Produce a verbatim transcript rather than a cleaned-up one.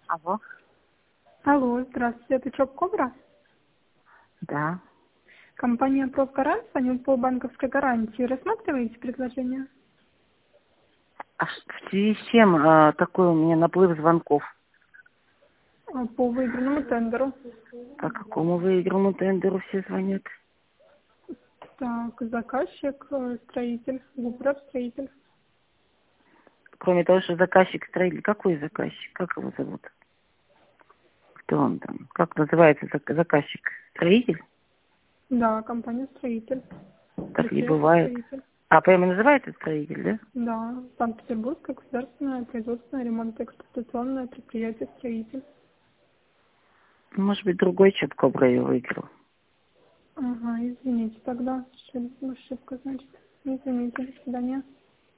Алло. Алло, здравствуйте, это ЧОП Кобра? Да. Компания Профгарант звонит по банковской гарантии. Рассматриваете предложение? А ш- в связи с чем а, такой у меня наплыв звонков? А, По выигранному тендеру. По какому выигранному тендеру все звонят? Так, заказчик, э, строитель, Губров строитель. Кроме того, что заказчик строитель, какой заказчик? Как его зовут? Кто он там? Как называется зак- заказчик? Строитель? Да, компания строитель. Так не Предприятие бывает. строитель. А прямо называется строитель, да? Да, Санкт-Петербургское государственное производственное ремонтно-эксплуатационное предприятие строитель. Может быть, другой ЧОП Кобра ее выиграл. Ага, извините тогда. Ошиб- Ошибка, значит. Извините, до свидания.